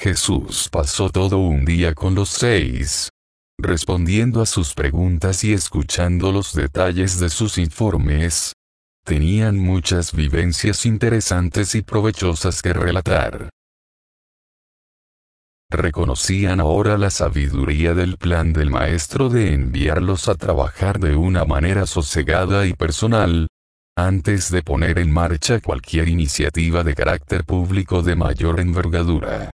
Jesús pasó todo un día con los 6, respondiendo a sus preguntas y escuchando los detalles de sus informes. Tenían muchas vivencias interesantes y provechosas que relatar. Reconocían ahora la sabiduría del plan del maestro de enviarlos a trabajar de una manera sosegada y personal, antes de poner en marcha cualquier iniciativa de carácter público de mayor envergadura.